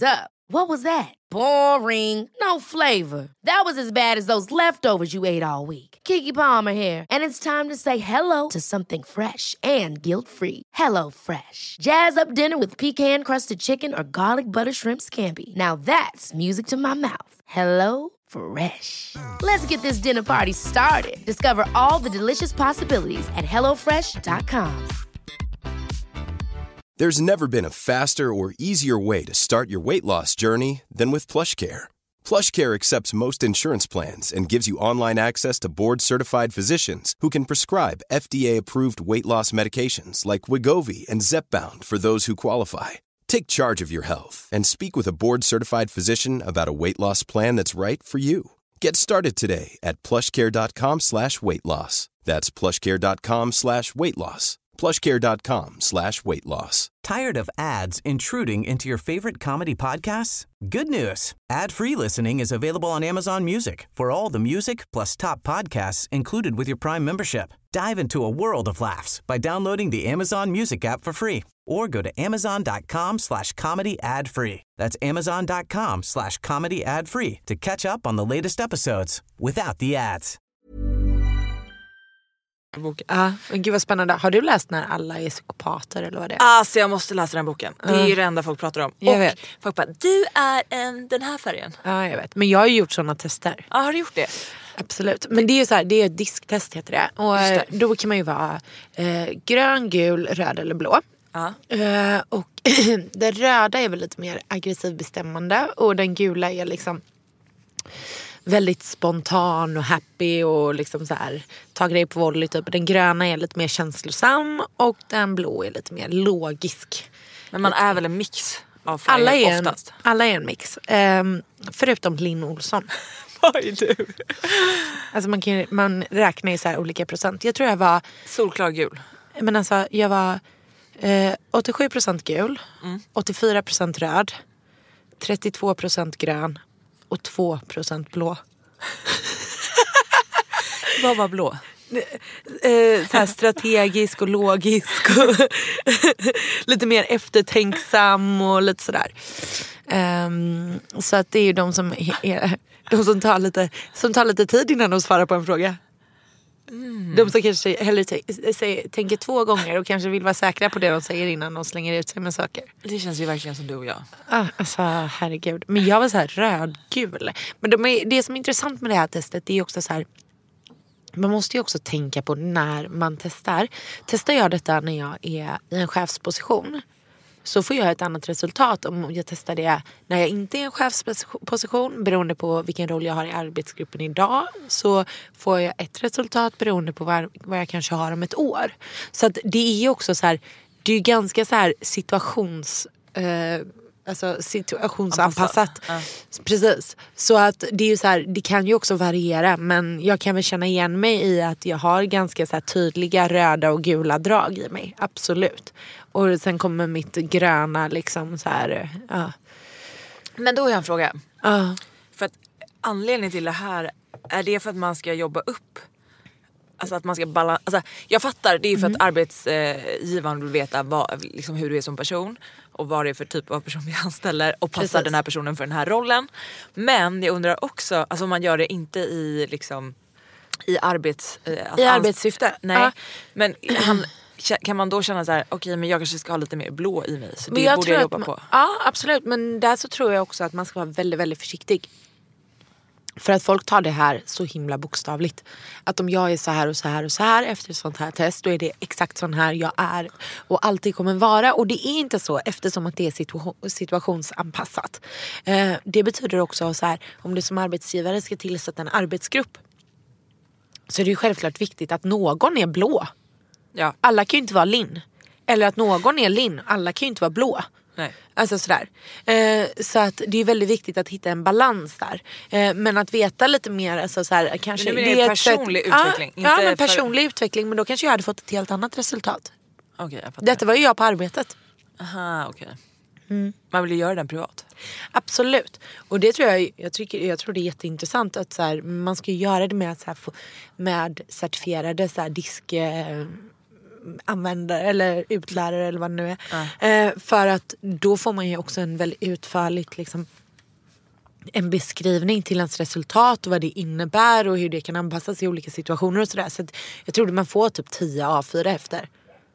What was that? Boring. No flavor. That was as bad as those leftovers you ate all week. Keke Palmer here, and it's time to say hello to something fresh and guilt-free. Hello Fresh. Jazz up dinner with pecan-crusted chicken or garlic butter shrimp scampi. Now that's music to my mouth. Hello Fresh. Let's get this dinner party started. Discover all the delicious possibilities at hellofresh.com. There's never been a faster or easier way to start your weight loss journey than with PlushCare. PlushCare accepts most insurance plans and gives you online access to board-certified physicians who can prescribe FDA-approved weight loss medications like Wegovy and Zepbound for those who qualify. Take charge of your health and speak with a board-certified physician about a weight loss plan that's right for you. Get started today at plushcare.com/weightloss. That's plushcare.com/weightloss. plushcare.com/weightloss. Tired of ads intruding into your favorite comedy podcasts? Good news. Ad-free listening is available on Amazon Music for all the music plus top podcasts included with your Prime membership. Dive into a world of laughs by downloading the Amazon Music app for free or go to amazon.com/comedy ad-free. That's amazon.com/comedy ad-free to catch up on the latest episodes without the ads. Men gud vad spännande. Har du läst När alla är psykopater eller vad det är? Alltså jag måste läsa den boken. Det är ju det enda folk pratar om. Jag och vet. folk bara, du är den här färgen. Ja, jag vet. Men jag har ju gjort sådana tester. Ja, har du gjort det? Absolut. Men det är ju så här, det är ett disktest heter det. Och då kan man ju vara grön, gul, röd eller blå. Och det röda är väl lite mer aggressiv bestämmande. Och den gula är liksom väldigt spontan och happy och liksom så här tar grejer på volley typ. Den gröna är lite mer känslosam och den blå är lite mer logisk. Men man är väl en mix av färger oftast? Alla är en mix. Förutom Linn Olsson. Vad är du? Alltså man räknar ju så här olika procent. Jag tror jag var solklar gul. Men alltså jag var 87% gul, 84% röd, 32% grön och 2% blå. Vad var blå? Så här strategisk och logisk och lite mer eftertänksam och lite sådär. Så att det är ju de som tar lite tid innan de svarar på en fråga. De som kanske hellre tänker 2 gånger och kanske vill vara säkra på det de säger innan de slänger ut sig med saker. Det känns ju verkligen som du och jag. Alltså herregud. Men jag var så här rödgul. Men det som är intressant med det här testet, det är också så här, man måste ju också tänka på när man testar. Testar jag detta när jag är i en chefsposition, så får jag ett annat resultat om jag testar det när jag inte är i en chefsposition. Beroende på vilken roll jag har i arbetsgruppen idag så får jag ett resultat beroende på vad jag kanske har om ett år. Så att det är ju också så här, det är ju ganska så här situationsanpassat. Precis. Så att det är ju så här, det kan ju också variera, men jag kan väl känna igen mig i att jag har ganska så här tydliga röda och gula drag i mig. Absolut. Och sen kommer mitt gröna liksom så här. Men då har jag en fråga. För att anledningen till det här, är det för att man ska jobba upp? Alltså att man ska alltså jag fattar, det är för att arbetsgivaren vill veta liksom hur du är som person och vad det är för typ av person vi anställer och passar den här personen för den här rollen. Men jag undrar också, alltså om man gör det inte i liksom i arbetssyfte. Nej. Men kan man då känna så här, okej, men jag kanske ska ha lite mer blå i mig, så det borde jag jobba på. Ja, absolut, men där så tror jag också att man ska vara väldigt, väldigt försiktig. För att folk tar det här så himla bokstavligt. Att om jag är så här och så här och så här efter ett sånt här test, då är det exakt sån här jag är och alltid kommer vara. Och det är inte så, eftersom att det är situationsanpassat. Det betyder också så här, om du som arbetsgivare ska tillsätta en arbetsgrupp, så är det ju självklart viktigt att någon är blå. Ja. Alla kan ju inte vara Linn. Eller att någon är Linn. Alla kan ju inte vara blå. Nej. Alltså sådär. Så att det är väldigt viktigt att hitta en balans där. Men att veta lite mer, alltså såhär, kanske men det är personlig utveckling. Ja, men personlig utveckling, men då kanske jag hade fått ett helt annat resultat. Okay, detta var ju jag på arbetet. Aha, okej. Man vill ju göra den privat. Absolut. Och det tror jag tror det är jätteintressant att så här, man ska göra det med att så här, med certifierade så här, användare eller utlärare eller vad det nu är. För att då får man ju också en väldigt utförligt liksom, en beskrivning till ens resultat och vad det innebär och hur det kan anpassas i olika situationer och sådär. Så att jag trodde man får typ 10 A4 efter.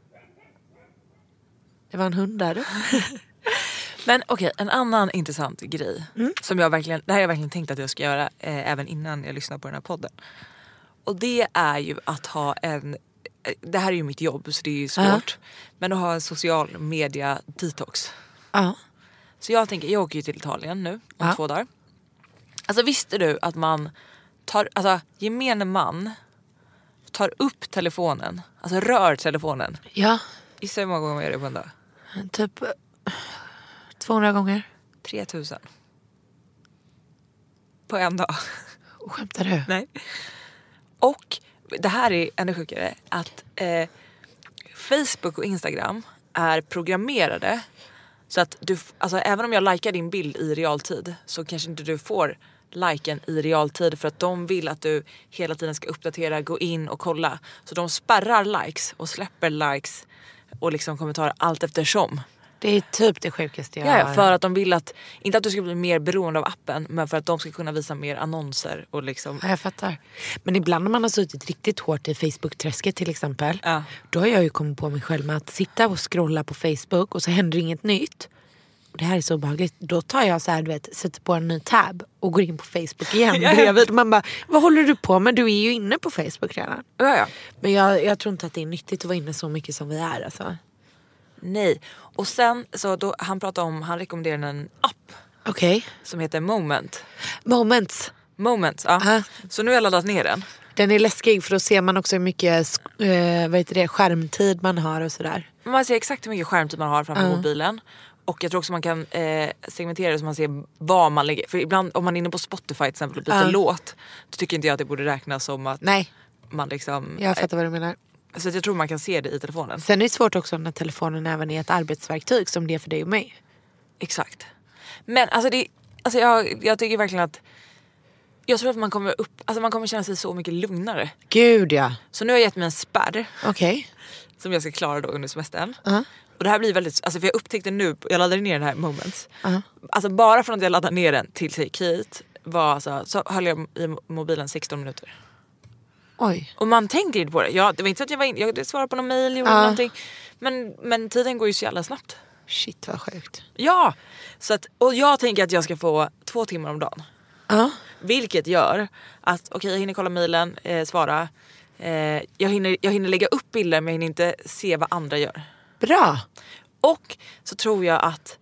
Det var en hund där. Men okej, en annan intressant grej som det här har jag verkligen tänkt att jag ska göra även innan jag lyssnar på den här podden. Och det är ju att ha det här är ju mitt jobb så det är ju svårt. Men att ha en social media detox. Så jag åker ju till Italien nu om 2 dagar. Alltså visste du att gemene man tar upp telefonen, alltså rör telefonen. Ja. Gissa hur många gånger är det på en dag? Typ 200 gånger. 3000. På en dag. Skämtar du? Nej. Och det här är ännu sjukare att Facebook och Instagram är programmerade så att du, alltså även om jag likar din bild i realtid så kanske inte du får liken i realtid för att de vill att du hela tiden ska uppdatera, gå in och kolla. Så de spärrar likes och släpper likes och liksom kommentarer allt eftersom. Det är typ det sjukaste jag har. Ja, för att de vill att, inte att du ska bli mer beroende av appen, men för att de ska kunna visa mer annonser och liksom. Ja, jag fattar. Men ibland när man har suttit riktigt hårt i Facebook-träsket till exempel, då har jag ju kommit på mig själv med att sitta och scrolla på Facebook och så händer inget nytt. Och det här är så obehagligt. Då tar jag så här, du vet, sätter på en ny tab och går in på Facebook igen bredvid. Man bara, vad håller du på med? Du är ju inne på Facebook redan. Ja. Men jag tror inte att det är nyttigt att vara inne så mycket som vi är, alltså. Nej. Och sen så då, han rekommenderar en app. Okej. Som heter Moment. Moments, ja. Så nu har jag laddat ner den. Den är läskig för då ser man också hur mycket skärmtid man har och sådär. Man ser exakt hur mycket skärmtid man har framför mobilen. Och jag tror också man kan segmentera det så man ser vad man lägger. För ibland om man är inne på Spotify till exempel och byter låt, då tycker inte jag att det borde räknas som att man liksom. Jag fattar vad du menar. Så jag tror man kan se det i telefonen. Sen är det svårt också när telefonen även är ett arbetsverktyg som det är för dig och mig. Exakt. Men alltså jag tycker verkligen att jag tror att man kommer känna sig så mycket lugnare. Gud ja. Så nu har jag gett mig en spärr. Okej. Som jag ska klara då under semestern. Och det här blir väldigt, alltså för jag upptäckte nu, jag laddade ner den här Moments. Alltså bara från att jag laddade ner den till Take It så höll jag i mobilen 16 minuter. Oj. Och man tänkte inte på det. Det var inte så att jag svarade på någon mejl eller någonting. Men tiden går ju så jävla snabbt. Shit vad sjukt. Ja. Så att, och jag tänker att jag ska få 2 timmar om dagen. Vilket gör att jag hinner kolla mejlen, svara. Jag hinner lägga upp bilder men jag hinner inte se vad andra gör. Bra. Och så tror jag att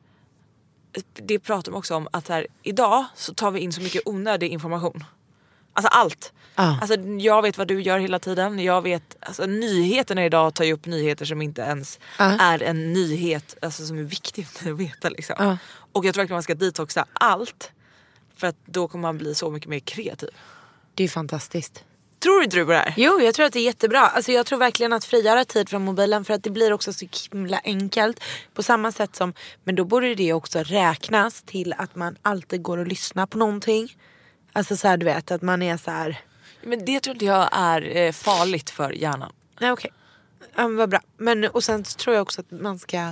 det pratar de också om att här, idag så tar vi in så mycket onödig information. Alltså allt. Alltså jag vet vad du gör hela tiden. Jag vet, alltså nyheterna idag tar ju upp nyheter som inte ens är en nyhet, alltså som är viktigt att veta liksom. Och jag tror att man ska detoxa allt för att då kommer man bli så mycket mer kreativ. Det är fantastiskt. Tror du på det här? Jo, jag tror att det är jättebra. Alltså jag tror verkligen att frigöra tid från mobilen för att det blir också så himla enkelt. På samma sätt som, men då borde det också räknas till att man alltid går och lyssnar på någonting. Alltså så här, du vet, att man är så här. Men det tror inte jag är farligt för hjärnan. Nej, okej. Vad bra. Men, och sen tror jag också att man ska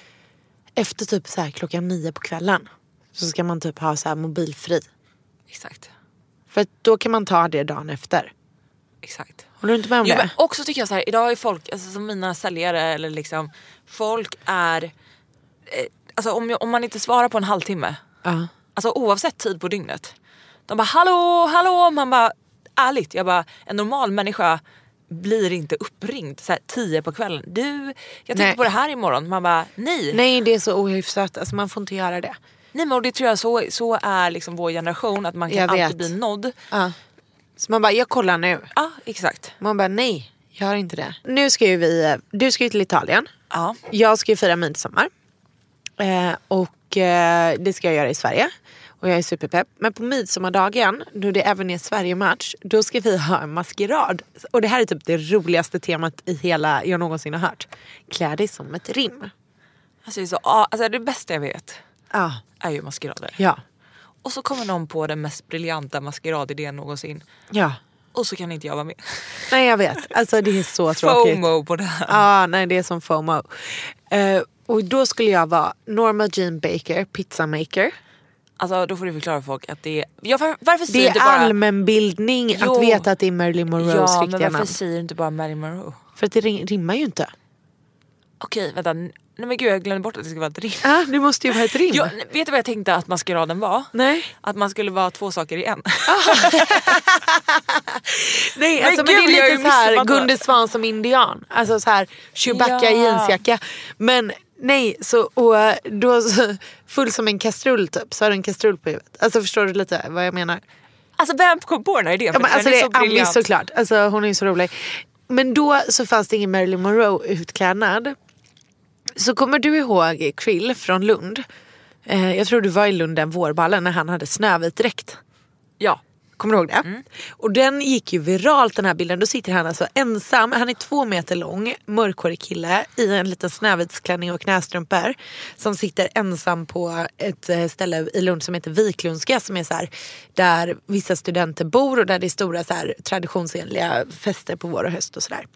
efter typ så här 9:00 på kvällen så ska man typ ha så här mobilfri. Exakt. För då kan man ta det dagen efter. Exakt. Håller du inte med om det? Men också tycker jag så här, idag är folk, alltså som mina säljare eller liksom, folk är alltså om man inte svarar på en halvtimme. Alltså oavsett tid på dygnet. De bara hallå, man bara ärligt, jag bara en normal människa blir inte uppringd så här 10 på kvällen. Jag tänkte på det här imorgon. Man bara nej, det är så ohyfsat. Alltså man får inte göra det. Nej, men det tror jag så är liksom vår generation att man kan alltid bli nådd. Så man bara, jag kollar nu. Ja, exakt. Man bara, nej, jag har inte det. Nu ska ju du ska ju till Italien. Ja. Jag ska ju fira midsommar. Och det ska jag göra i Sverige. Och jag är superpepp. Men på midsommardagen, då det även är Sverige-match, då ska vi ha en maskerad. Och det här är typ det roligaste temat i hela jag någonsin har hört. Klä dig som ett rim. Alltså det bästa jag vet är ju maskerader. Ja. Och så kommer någon på den mest briljanta maskeradidén någonsin. Ja. Och så kan inte jag vara med. Nej, jag vet. Alltså det är så tråkigt. FOMO på det här. Ja, nej, det är som FOMO. Och då skulle jag vara Norma Jean Baker, pizzamaker. Alltså då får du förklara för folk att det är... Ja, varför Det säger är du bara... allmänbildning att veta att det är Marilyn Monroes ja, riktiga men namn. varför säger du inte bara Marilyn Monroe? För att det rimmar ju inte. Okej, vänta. Nej men gud, jag glömde bort att det ska vara ett rim. Ja, det måste ju vara ett rim. Ja, vet du vad jag tänkte att maskeraden var? Nej. Att man skulle vara 2 saker i en. Nej, Men alltså, men gud, det jag har är ju lite så här missat Gunde Svan som indian. Alltså så här Chewbacca i jeansjacka. Men nej, så, och då så, full som en kastrull typ. Så har du en kastrull på huvudet. Alltså förstår du lite vad jag menar? Alltså vem kom på den här idén? Ja, men, alltså, den det är är så Ami briljant. såklart. Alltså, hon är ju så rolig. Men då så fanns det ingen Marilyn Monroe utklädnad. Så kommer du ihåg Krill från Lund? Jag tror du var i Lund den vårballen när han hade snövit dräkt. Ja. Kommer du ihåg det? Och den gick ju viralt den här bilden. Då sitter han alltså ensam. Han är 2 meter lång, mörkhårig kille i en liten snövitsklänning och knästrumpor. Som sitter ensam på ett ställe i Lund som heter Viklundska. Som är så här, där vissa studenter bor och där det är stora så här, traditionsenliga fester på vår och höst och sådär.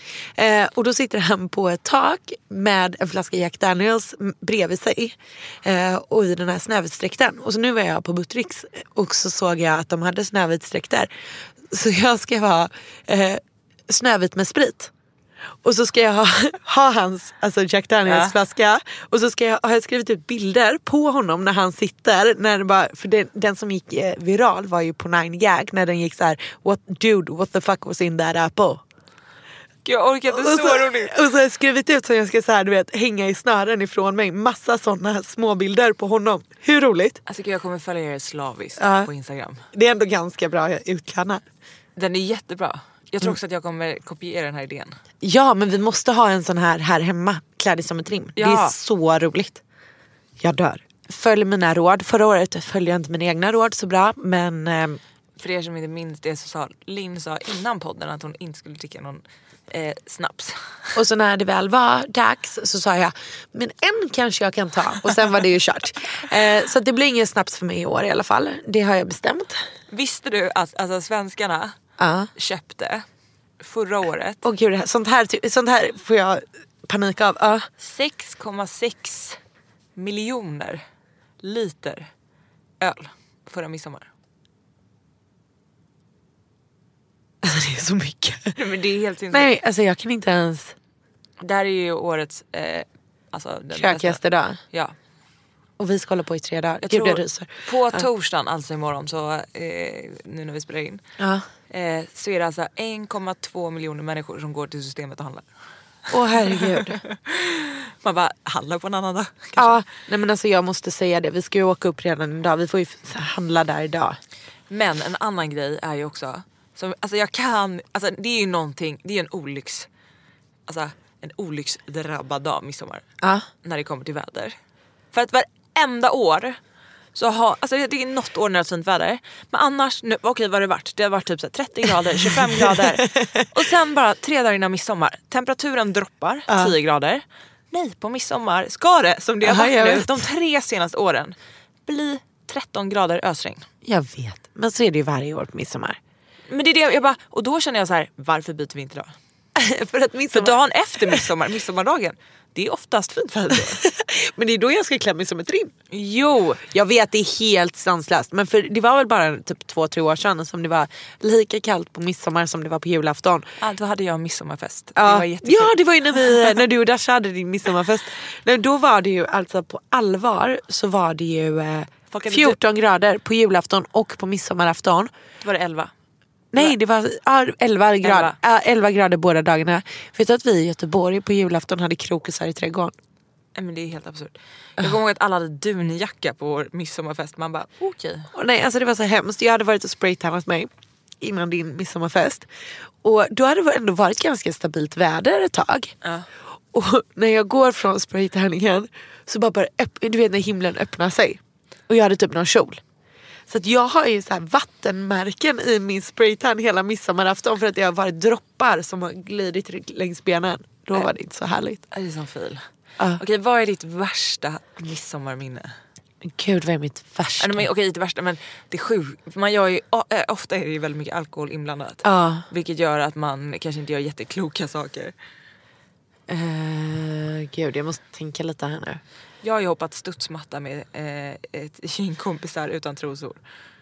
Och då sitter han på ett tak med en flaska Jack Daniels bredvid sig och i den här snövitsdräkten. Och så nu var jag på Buttricks och så såg jag att de hade snövitsdräkter. Så jag ska vara snövit med sprit. Och så ska jag ha hans alltså Jack Daniels flaska. Och så har jag skrivit ut bilder på honom när han sitter. När det bara, för den som gick viral var ju på 9gag. När den gick så här: what the fuck was in that apple? Jag orkar inte, så roligt. Och så har jag skrivit ut så jag ska så här, du vet, hänga i snören ifrån mig. Massa sådana små bilder på honom. Hur roligt? Alltså jag kommer följa er slaviskt på Instagram. Det är ändå ganska bra utklädnad. Den är jättebra. Jag tror också att jag kommer kopiera den här idén. Ja, men vi måste ha en sån här hemma. Klädd som ett rim. Ja. Det är så roligt. Jag dör. Följ mina råd. Förra året följde jag inte mina egna råd så bra. Men för er som inte minns det så sa Linn innan podden att hon inte skulle dricka någon snaps. och så när det väl var dags så sa jag, men en kanske jag kan ta. Och sen var det ju kört. Så att det blir ingen snaps för mig i år i alla fall. Det har jag bestämt. Visste du att alltså, svenskarna köpte förra året Åh gud, sånt här får jag panik av. 6,6 miljoner liter öl förra midsommar. Alltså det är så mycket. Men det är helt sinnessjukt. Nej, alltså jag kan inte ens. Det här är ju årets alltså den Krökigaste dag. Ja. Och vi ska hålla på i 3 dagar. Jag Gud, tror jag ryser. på torsdagen, alltså imorgon, så nu när vi spelar in så är det alltså 1,2 miljoner människor som går till systemet och handlar. Åh herregud. Man bara handlar på en annan dag kanske. Ja, nej men alltså jag måste säga det. Vi ska ju åka upp redan idag. Vi får ju handla där idag. Men en annan grej är ju också som, alltså jag kan, alltså det är ju någonting, det är en olycksdrabbad dag midsommar. När det kommer till väder. För att varenda år så alltså det är något år när det är fint väder. Men annars, nu, okej vad har det varit? Det har varit typ så 30 grader, 25 grader. Och sen bara 3 dagar innan midsommar. Temperaturen droppar 10 grader. Nej, på midsommar ska det, som det har varit nu, de 3 senaste åren, bli 13 grader ösregn. Jag vet, men så är det ju varje år på midsommar. Men det är det jag bara, och då känner jag så här, varför byter vi inte dag? För dagen efter midsommardagen, det är oftast fint väder då. Men det är då jag ska klä mig som ett rim. Jo, jag vet det är helt sanslöst. Men för det var väl bara typ 2-3 år sedan som det var lika kallt på midsommar som det var på julafton. Ja, då hade jag en midsommarfest. Ja, det var jättekul. Ja, det var ju när du och Dasha hade din midsommarfest. Nej, då var det ju alltså på allvar så var det ju 14 grader på julafton och på midsommarafton. Då var det 11. Nej, det var 11 grader. 11 grader båda dagarna. Vet du att vi i Göteborg på julafton hade krokusar i trädgården? Men det är helt absurt. Jag kommer ihåg att alla hade dunjacka på vår midsommarfest. Man bara, okej. Nej, alltså det var så hemskt. Jag hade varit och spraytannat mig innan din midsommarfest. Och då hade det ändå varit ganska stabilt väder ett tag. Och när jag går från spraytanningen så bara du vet när himlen öppnar sig. Och jag hade typ någon kjol. Så att jag har ju så här vattenmärken i min spraytan hela midsommarafton för att det har varit droppar som har glidit längs benen. Då var det inte så härligt. Det är som fil. Okej, vad är ditt värsta midsommarminne? Gud, vad är mitt värsta? Okej, inte värsta, men det är sjukt. Man gör ju, ofta är det ju väldigt mycket alkohol inblandat. Ja. Vilket gör att man kanske inte gör jättekloka saker. Gud, jag måste tänka lite här nu. Jag har ju hoppat studsmatta med ett gäng kompisar utan trosor.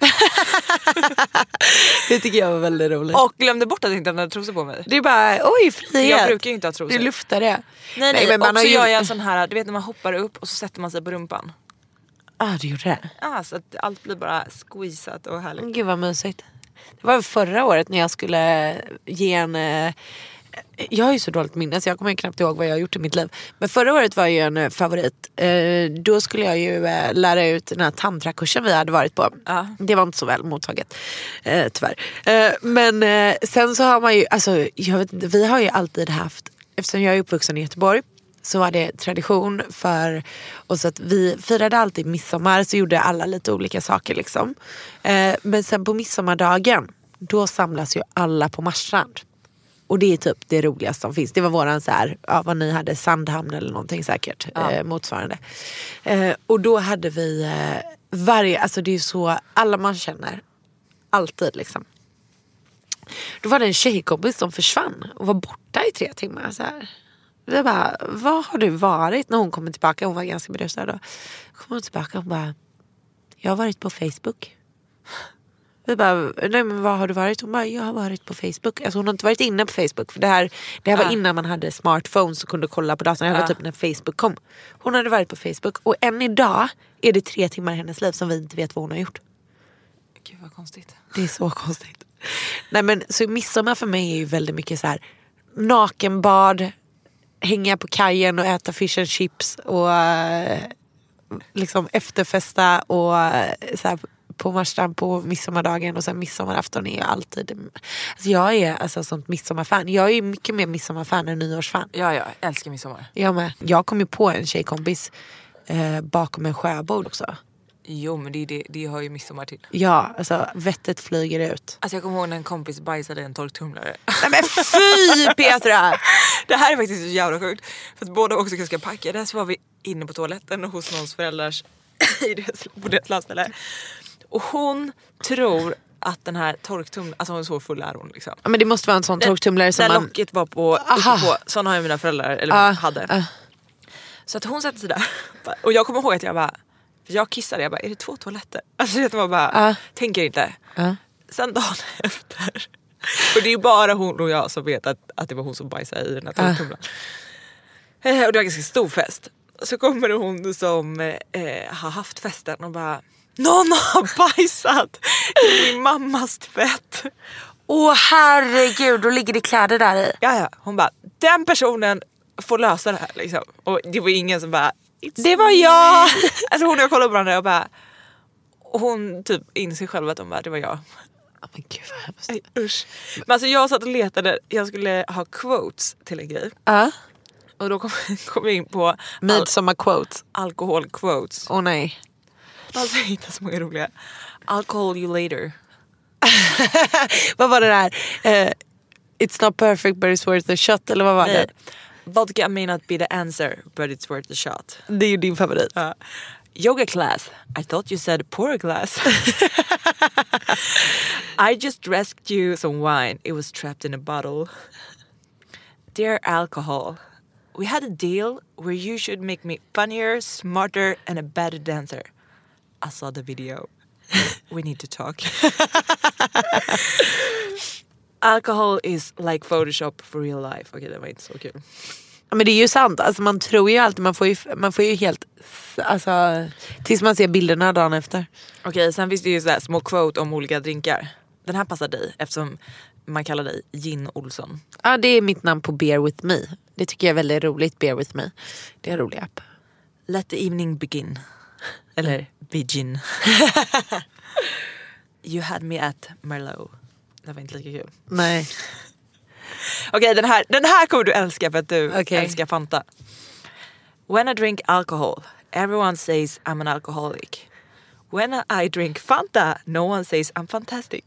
Det tycker jag var väldigt roligt. Och glömde bort att jag inte hade trosor på mig. Det är bara, oj, frihet. Jag brukar ju inte ha trosor. Du luftar det. Nej, men man och så har ju... gör jag en sån här, du vet när man hoppar upp och så sätter man sig på rumpan. Du gjorde det? Ja, så att allt blir bara squeezat och härligt. Gud vad mysigt. Det var förra året när jag skulle ge en... Jag har ju så dåligt minne så jag kommer knappt ihåg vad jag har gjort i mitt liv. Men förra året var ju en favorit. Då skulle jag ju lära ut den här tantrakursen vi hade varit på. Det var inte så väl mottaget, tyvärr. Men sen så har man ju, alltså jag vet inte, vi har ju alltid haft, eftersom jag är uppvuxen i Göteborg, så var det tradition för oss att vi firade alltid midsommar, så gjorde alla lite olika saker liksom. Men sen på midsommardagen, då samlas ju alla på Marstrand. Och det är typ det roligaste som finns. Det var våran så här, vad ni hade, Sandhamn eller någonting säkert, motsvarande. Och då hade vi alltså det är ju så, alla man känner, alltid liksom. Då var det en tjejkompis som försvann och var borta i 3 timmar så här. Jag bara, vad har du varit? När hon kommer tillbaka, hon var ganska berusad då. Kommer hon tillbaka och bara, jag har varit på Facebook. Vi bara, nej men vad har du varit? Hon bara, jag har varit på Facebook. Alltså hon har inte varit inne på Facebook. För det här var innan man hade smartphones och kunde kolla på datorn. Det var typ när Facebook kom. Hon hade varit på Facebook. Och än idag är det 3 timmar i hennes liv som vi inte vet vad hon har gjort. Gud vad konstigt. Det är så konstigt. Nej men så midsommar för mig är ju väldigt mycket så här nakenbad, hänga på kajen och äta fish and chips och liksom efterfesta och så här på Marstrand på midsommardagen, och sen midsommarafton är jag alltid, alltså jag är alltså sånt midsommarfan. Jag är mycket mer midsommarfan än nyårsfan. Ja, jag älskar midsommar. Jag med. Jag kom ju på en tjejkompis bakom en sjöbord också. Jo, men det hör ju midsommar till. Ja, alltså vettet flyger ut. Alltså jag kommer ihåg när en kompis bajsade i en torktumlare. Nej men fy Petra! Det här är faktiskt så jävla sjukt. För att båda också ganska packade. Så var vi inne på toaletten och hos någons föräldrars på deras landställe. Och hon tror att den här torktumlaren, alltså hon är så full är hon liksom. Ja, men det måste vara en sån torktumlare som man... locket var på, sån har ju mina föräldrar, eller hade. Så att hon satte sig där. Och jag kommer ihåg att jag bara, jag kissade, jag bara, är det 2 toaletter? Alltså det var bara, tänker inte. Sen dagen efter, och det är ju bara hon och jag som vet att det var hon som bajsade i den här torktumlaren. Och det var ganska stor fest. Så kommer det hon som har haft festen och bara, någon har bajsat i min mammas tvätt. Åh herregud, då ligger det kläder där i. Ja, hon bara, den personen får lösa det här liksom. Och det var ingen som bara, det var jag. Alltså hon och jag kollade på varandra och bara, och hon typ inser själv att hon bara, det var jag. Men gud vad hemskt. Usch. Men alltså jag satt och letade, jag skulle ha quotes till en grej. Och då kom jag in på midsommar-quotes. Alkohol-quotes. Åh nej. Alltså jag hittade så många roliga. I'll call you later. Vad var det där? It's not perfect but it's worth a shot. Eller vad var det? Vodka may not be the answer but it's worth a shot. Det är ju din favorit. Yoga class. I thought you said poor class. I just rescued you some wine. It was trapped in a bottle. Dear alcohol. We had a deal where you should make me funnier, smarter and a better dancer. I saw the video. We need to talk. Alcohol is like Photoshop for real life. Okej, det var inte så kul. Men det är ju sant. Alltså man tror ju alltid, man får ju helt, alltså tills man ser bilderna dagen efter. Okej, sen finns det ju så här små quote om olika drinkar. Den här passar dig eftersom man kallar dig Gin Olsson. Ja, det är mitt namn på Bear With Me. Det tycker jag är väldigt roligt, Bear With Me. Det är en rolig app. Let the evening begin. Eller begin. You had me at Merlot. Det var inte lika kul. Nej. Okej, den här kommer du älska för att du älskar Fanta. When I drink alcohol, everyone says I'm an alcoholic. When I drink Fanta, no one says I'm fantastic.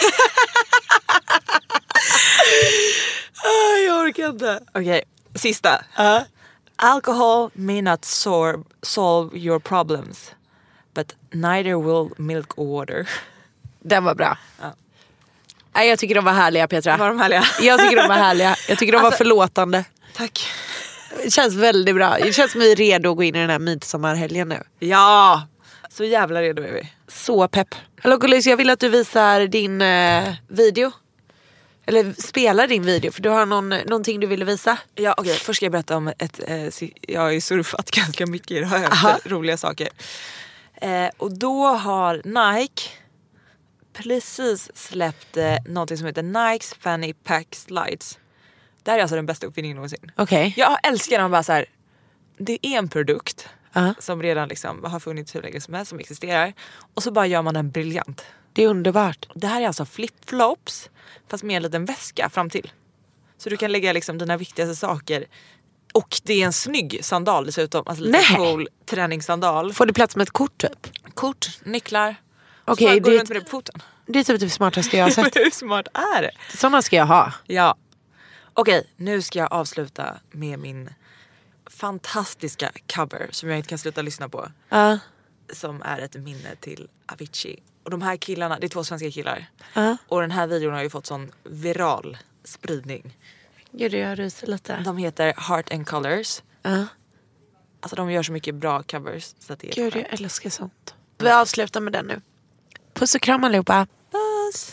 Jag orkar inte. Okej, sista. Alcohol may not solve your problems, begreppet neither will milk or water. Den var bra. Ja. Nej, jag tycker de var härliga, Petra. Var de härliga? Jag tycker de var härliga. Jag tycker de var förlåtande. Tack. Det känns väldigt bra. Det känns som vi är redo att gå in i den här midsommarhelgen nu. Ja, så jävla redo är vi. Så pepp. Hallå Gulis, jag vill att du visar din video. Eller spelar din video, för du har någonting du ville visa. Ja, okej. Först ska jag berätta om jag har ju surfat ganska mycket i det här efter roliga saker. Och då har Nike precis släppt någonting som heter Nikes Fanny Pack Slides. Det här är alltså den bästa uppfinningen någonsin. Okej. Jag älskar den bara så här. Det är en produkt som redan liksom har funnits hur länge som helst, som existerar. Och så bara gör man den briljant. Det är underbart. Det här är alltså flip-flops fast med en liten väska fram till. Så du kan lägga liksom dina viktigaste saker. Och det är en snygg sandal dessutom. Alltså lite cool träningssandal. Får du plats med ett kort typ? Kort, nycklar. Okej, går runt med det på foten. Det är typ det smartaste jag har sett. Hur smart är det? Sådana ska jag ha. Ja. Okej, nu ska jag avsluta med min fantastiska cover som jag inte kan sluta lyssna på. Som är ett minne till Avicii. Och de här killarna, det är 2 svenska killar. Och den här videon har ju fått sån viral spridning. Gud, jag ryser lite. De heter Heart and Colors. Alltså de gör så mycket bra covers. Så att det är Gud, jag älskar sånt. Vi avslutar med den nu. Puss och kram allihopa. Puss!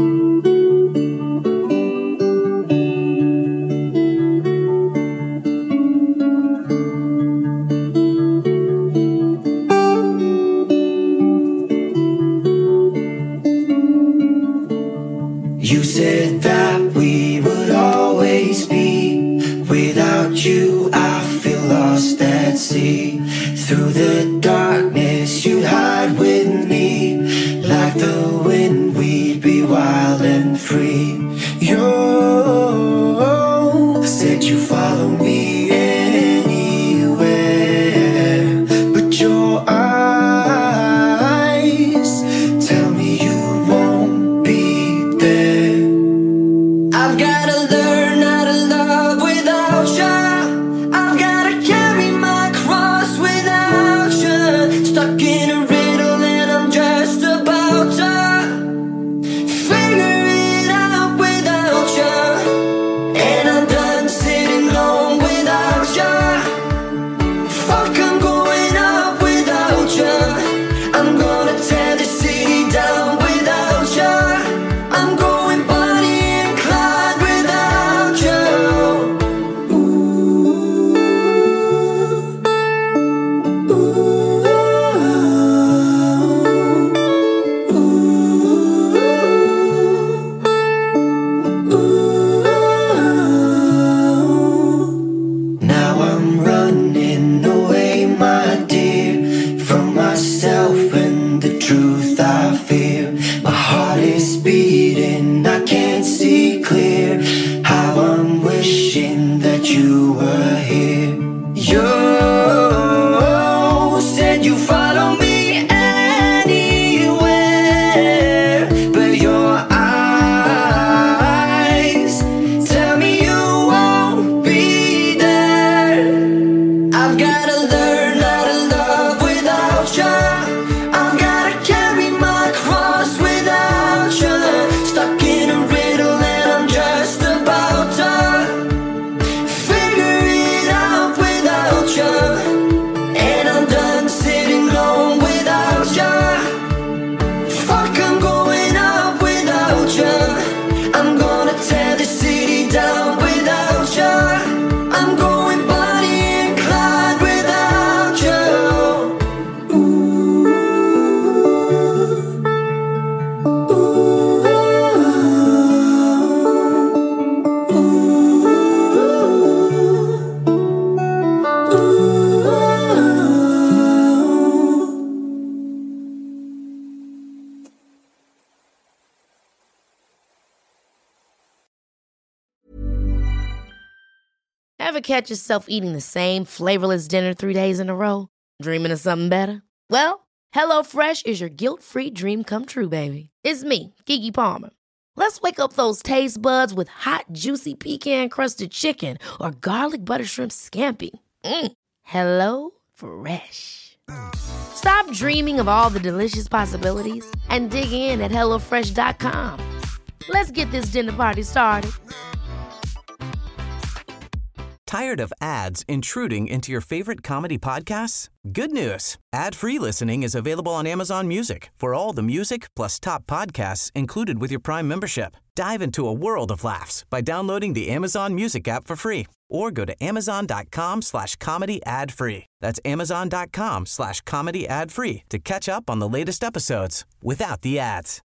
You said that we would always be. Without you I feel lost at sea. Through the darkness you'd hide with me. Like the wind we'd be wild and free. You said you follow me anywhere. But your eyes tell me you won't be there. I've gotta learn how to love without you. I've gotta carry my cross without you. Stuck in a riddle and I'm just about to figure it out without you. And I'm done sitting home without you. Fuck, I'm going up without you. I'm gonna tear the city down without you. I'm going Bonnie and Clyde without you. Ooh, ooh, ooh. Now I'm running away, my dear, from myself and the truth I fear. My heart is beating, I can't see clear. How I'm wishing that you were here. You said you follow me anywhere, but your eyes tell me you won't be there. I've gotta learn how to love without you. I've gotta carry my cross without you. Stuck in a riddle and I'm just about to figure it out without you. And I'm done sitting home without you. Fuck, I'm going up without you. I'm gonna tear the city down without you. I'm going Bonnie and Clyde without you. Ooh, ooh, Ever catch yourself eating the same flavorless dinner 3 days in a row? Dreaming of something better? Well, HelloFresh is your guilt-free dream come true, baby. It's me, Keke Palmer. Let's wake up those taste buds with hot, juicy pecan-crusted chicken or garlic butter shrimp scampi. Hello Fresh. Stop dreaming of all the delicious possibilities and dig in at HelloFresh.com. Let's get this dinner party started. Tired of ads intruding into your favorite comedy podcasts? Good news. Ad-free listening is available on Amazon Music for all the music plus top podcasts included with your Prime membership. Dive into a world of laughs by downloading the Amazon Music app for free or go to amazon.com/comedy ad-free. That's amazon.com/comedy ad-free to catch up on the latest episodes without the ads.